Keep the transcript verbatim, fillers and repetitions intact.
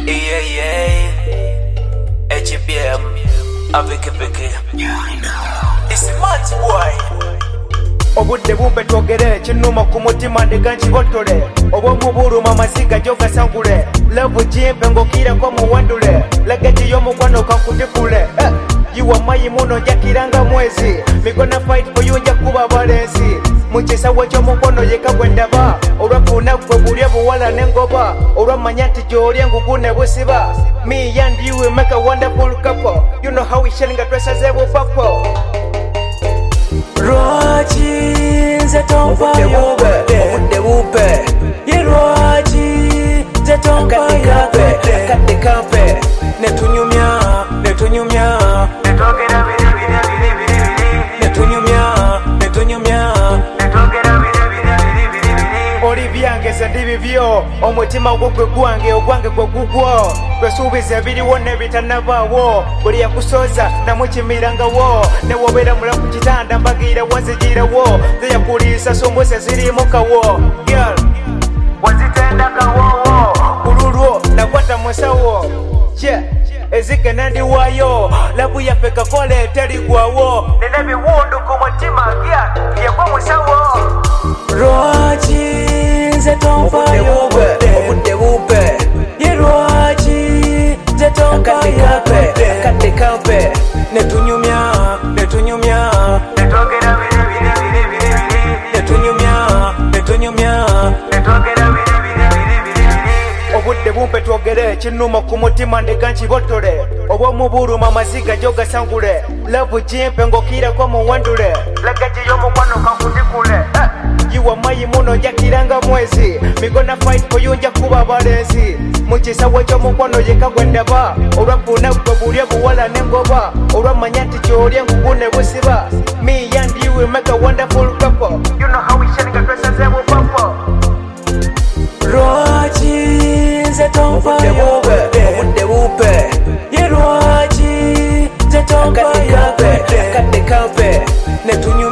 Yeah, yeah. H B M. Avec Vicky. It's much boy. Obudde bumpe twogere kinuma ku mutima ndeka nkibotole obw'omubuluma amaziga gyogasangule lavu jimpe ng'okirako muwandule lageti y'omukwano kankutikule eh. Yiwa mayi muno njakiranga mwezi migona fight for you njakuba balenzi mukisawo ky'omukono yeka gwe ndaba olwafuna gwe bulya buwala n'engoba olwamanya nti gy'oli engugu ne busiba me and you will make a wonderful couple you know how we share nga twesaze bupapo Lwaki nze tompayo obudde bupe ye lwaki nze tompayo akadde kampe netunyumya netunyumya Netogera bire bire bire bire bire. netunyumya netunyumya Netogera bire bire bire bire bire. oli byange ze ndi bibyo omutima gwo gwe gwange ogwange gwe gugwo twesuubiza ebiriwo n'ebitanabaawo buli yakusooza namukimirangawo newobeera mulaku kitanda mbagiira wanzigirawo zeyakuliisa sombose zirimu kawo girl Wazitenda kawowo. kululwo nakwata musawo ye ezike nandiwaayo labu yaffe kakole terigwawo Nina biwundu ku mutima gya yegwe musawo. lwaki nze tompayo obudde bupe ye lwaki nze tompayo akadde kampe netunyumya netunyumya Netogera bire bire bire bire bire. netunyumya netunyumya Netogera bire bire bire bire bire. obudde bumpe twogere kinuma ku mutima ndeka nkibotole obw'omubuluma amaziga gyogasangule lavu jimpe ng'okirako muwandule Lageti y'omukwano kankutikule eh. yiwa mayi muno njakiranga mwezi migona fight for you njakuba balenzi mukisawo ky'omukwano yeka gwe ndaba olwafuna gwe bulya buwala n'engoba olwamanya nti gy'oli engugu ne busiba me and you will make a wonderful couple You know how we share nga twesaze bupapo. lwaki nze tompayo obudde bupe ye lwaki nze tompayo akadde kampe netunyumya